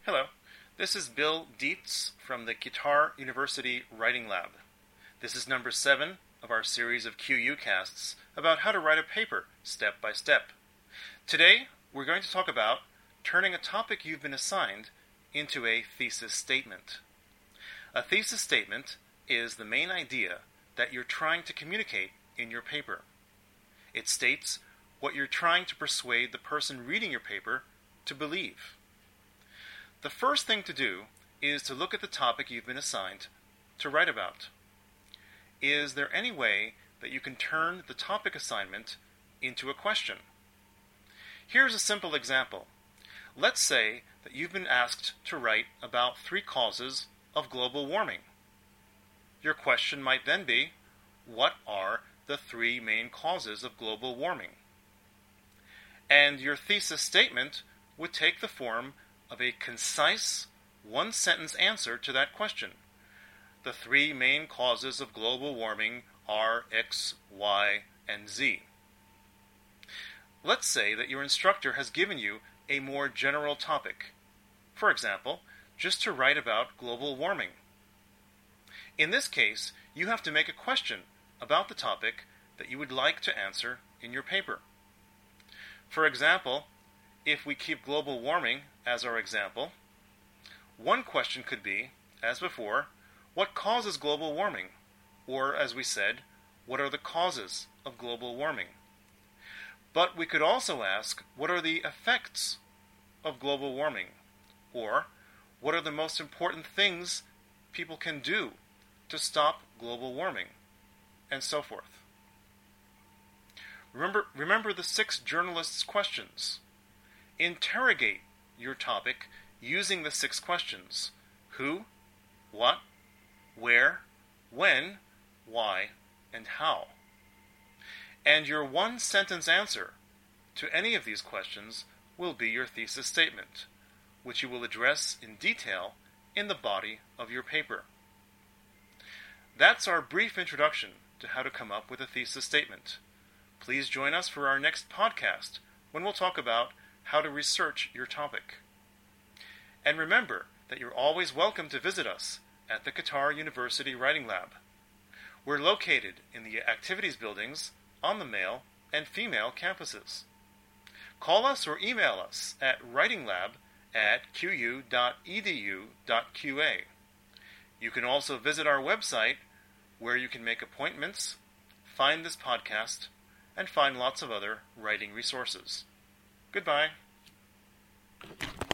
Hello, this is Bill Dietz from the Qatar University Writing Lab. This is number 7 of our series of QU casts about how to write a paper step by step. Today, we're going to talk about turning a topic you've been assigned into a thesis statement. A thesis statement is the main idea that you're trying to communicate in your paper. It states what you're trying to persuade the person reading your paper to believe. The first thing to do is to look at the topic you've been assigned to write about. Is there any way that you can turn the topic assignment into a question? Here's a simple example. Let's say that you've been asked to write about 3 causes of global warming. Your question might then be, what are the 3 main causes of global warming? And your thesis statement would take the form of a concise, one-sentence answer to that question. The 3 main causes of global warming are X, Y, and Z. Let's say that your instructor has given you a more general topic. For example, just to write about global warming. In this case, you have to make a question about the topic that you would like to answer in your paper. For example, if we keep global warming as our example, one question could be, as before, what causes global warming? Or, as we said, what are the causes of global warming? But we could also ask, what are the effects of global warming? Or, what are the most important things people can do to stop global warming? And so forth. Remember the 6 journalists' questions. Interrogate your topic using the 6 questions. Who, what, where, when, why, and how. And your one-sentence answer to any of these questions will be your thesis statement, which you will address in detail in the body of your paper. That's our brief introduction to how to come up with a thesis statement. Please join us for our next podcast when we'll talk about how to research your topic. And remember that you're always welcome to visit us at the Qatar University Writing Lab. We're located in the activities buildings on the male and female campuses. Call us or email us at writinglab@qu.edu.qa. You can also visit our website where you can make appointments, find this podcast, and find lots of other writing resources. Goodbye.